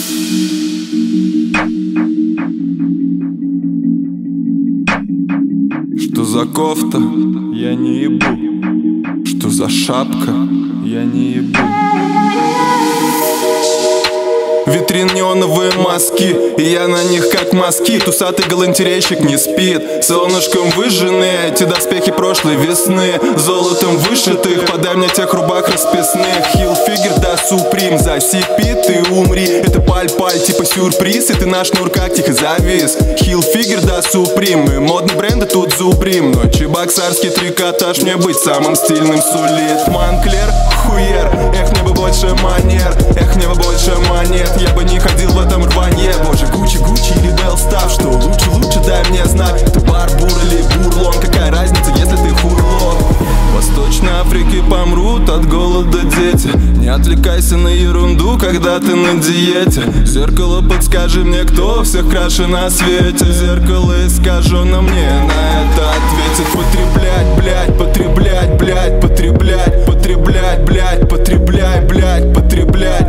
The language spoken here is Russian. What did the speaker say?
Что за кофта? Я не ебу. Что за шапка? Я не ебу. Витрин неоновые мазки, и я на них как москит. Усатый галантерейщик не спит. Солнышком выжжены эти доспехи прошлой весны, золотом вышитых, подай мне тех рубах расписных. Хилфигер да суприм, засипи ты умри. Это паль-паль типа сюрприз, и ты на шнурках тихо завис. Хилфигер да суприм, и модные бренды тут зубрим. Но чебоксарский трикотаж мне быть самым стильным сулит. Манклер, хуер, эх, мне бы больше манер, эх, мне бы больше монет. Я бы не ходил в этом рванье. Боже, Гуччи или Белстав, что лучше дай мне знать. Ты барбур или бурлон, какая разница, если ты хуйло. В Восточной Африке помрут от голода дети. Не отвлекайся на ерунду, когда ты на диете. Зеркало, подскажи мне, кто всех краше на свете. Зеркало искаженно мне на это ответит. Потреблять, блять, потреблять, блять, потреблять, потреблять, блять, потребляй, блять, потреблять.